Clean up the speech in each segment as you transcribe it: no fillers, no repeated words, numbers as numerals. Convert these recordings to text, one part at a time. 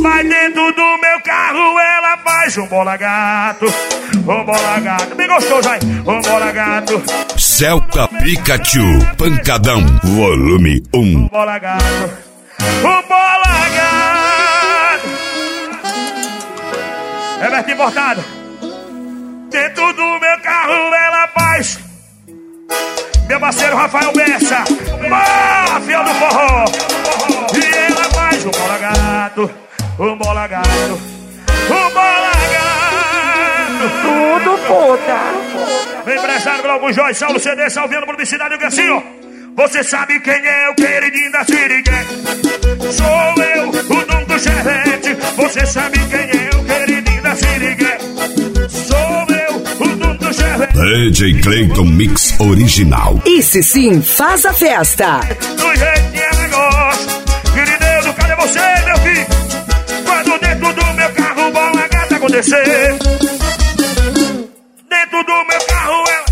Mas dentro do meu carro ela faz um bola gato. Um bola gato, bem gostoso aí. Um bola gato. Celta Pikachu, pancadão, volume 1. Um bola gato. Um bola gato. É Beto Importado. Dentro do meu carro ela faz. Meu parceiro Rafael Bessa, máfia do forró. E ela faz um bola gato. Um bola gato. Um bola gato. Tudo puta. Vem empresário Globo Joy, Saulo CD, salvando publicidade, o assim, ó. Você sabe quem é o queridinho da Sirigué? Sou eu, o dono do Chevette. Você sabe quem é o queridinho da Sirigué? Sou eu, o dono do Chevette. DJ Clayton Mix Original. Esse sim faz a festa. Do jeitinho ela gosta. Querido, cadê você, meu filho? Quando dentro do meu carro bola gata acontecer. Dentro do meu carro ela.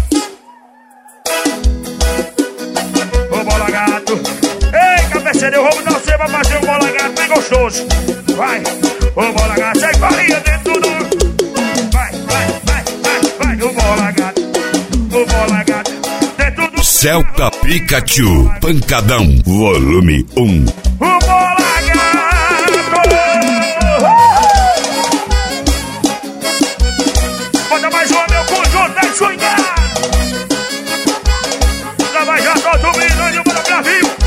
Ô bola gato. Ei, cabeceira, eu vou dar você pra fazer um bola gato bem gostoso. Vai, ô bola gato, sai farinha dentro do. Vai, o bola gato. O bola gato. Dentro do. Celta Pikachu, pancadão, volume 1. O bola gato. Bota mais uma, meu conjunto, é swingar. Já vai já todo mundo, bora pra vivo.